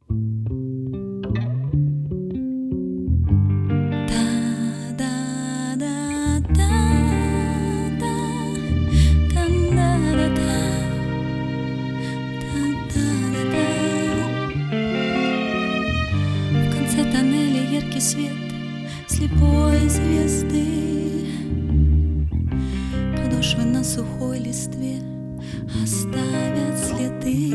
В конце тоннеля яркий свет слепой звезды, подошвы на сухой листве оставят следы.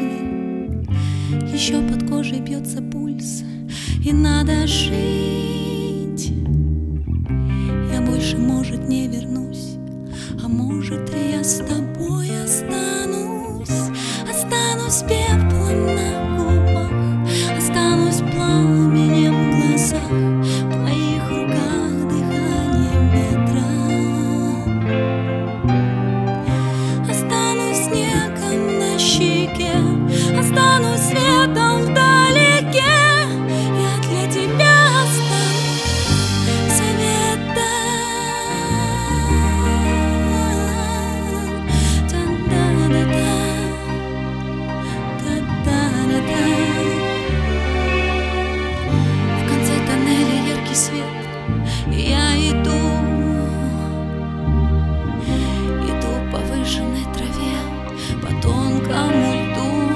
Еще под кожей бьется пульс, и надо жить. Я больше, может, не вернусь, а может, и я с тобой останусь. Останусь пеплом на губах, останусь пламенем в глазах, в твоих руках дыханием ветра. Останусь снегом на щеке, останусь светом вдалеке. Я для тебя останусь светом. В конце тоннеля яркий свет, и я иду по выжженной траве, по тонкому льду.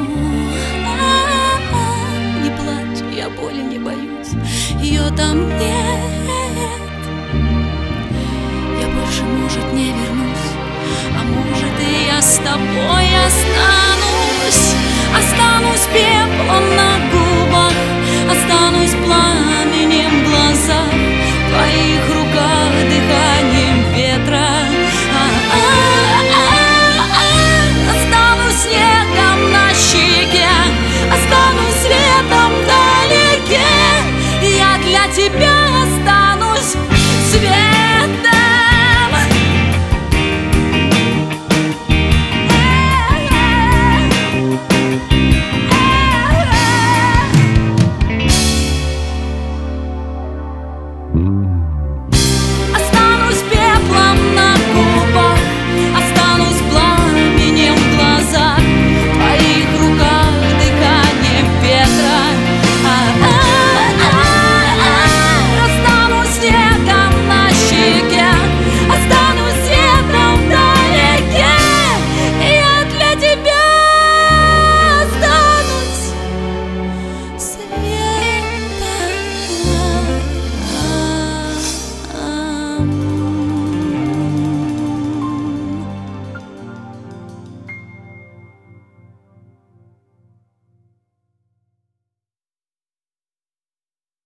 Не плачь, я боли не боюсь, ее там нет. Я больше, может, не вернусь, а может, и я с тобой останусь.